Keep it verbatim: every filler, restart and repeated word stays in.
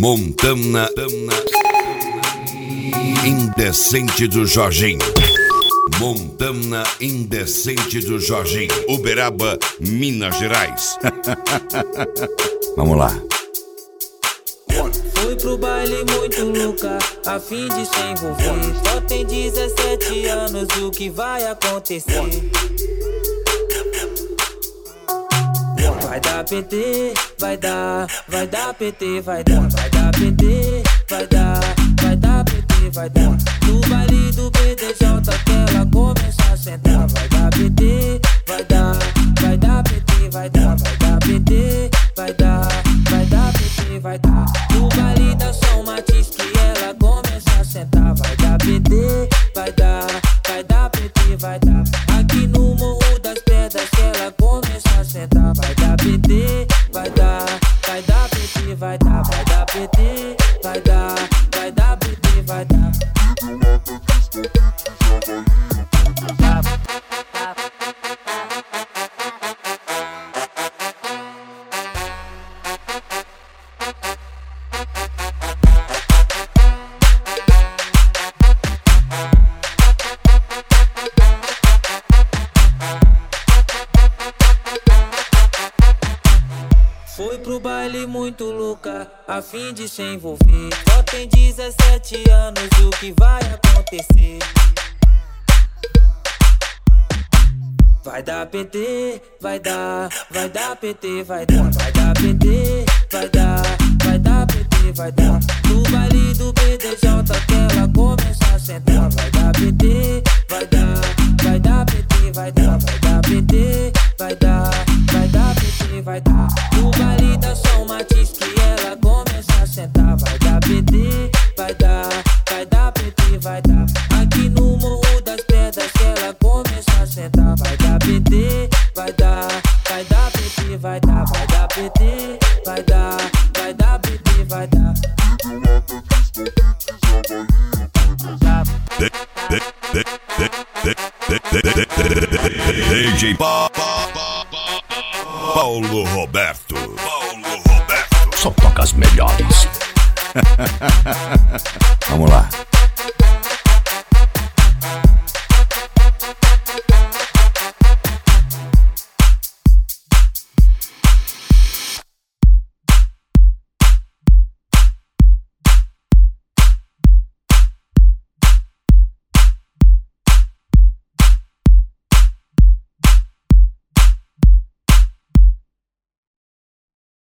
Montana Indecente do Jorginho. Montana Indecente do Jorginho. Uberaba, Minas Gerais. Vamos lá. Fui pro baile muito louca, a fim de se envolver. Só tem dezessete anos, o que vai acontecer? Vai dar P T, vai dar, vai dar P T, vai dar, vai dar P T, vai dar, vai dar P T, vai dar. No baile do B D J que ela começa a sentar. Vai dar P T, vai dar, vai dar P T, vai dar, vai dar P T, vai dar, vai dar P T, vai dar. No baile da São Matiz que ela começa a sentar. Vai dar P T, vai dar, vai dar P T, vai dar. Aqui no Morro das Pedras que ela começa a sentar. Vai dar P T, vai dar, vai dar P T, vai dar, vai dar P T, vai dar, vai dar P T, vai dar. Foi pro baile muito louca, a fim de se envolver. Só tem dezessete anos, o que vai acontecer? Vai dar P T, vai dar, vai dar P T, vai dar, vai dar P T, vai dar, vai dar P T, vai dar. No baile do B D J que ela começa a sentar. Vai dar P T, vai dar, vai dar P T, vai dar, vai dar P T, vai dar, vai dar P T, vai dar. No baile da São Matiz que ela começa a sentar. Vai dar P T, vai dar, vai dar P T, vai dar. Aqui no Morro das Pedras que ela começa a sentar. Vai dar P T, vai dar, vai dar P T, vai dar, vai dar P T, vai dar, vai dar P T, vai dar. D J Paulo Roberto. Paulo Roberto. Só toca as melhores. Vamos lá.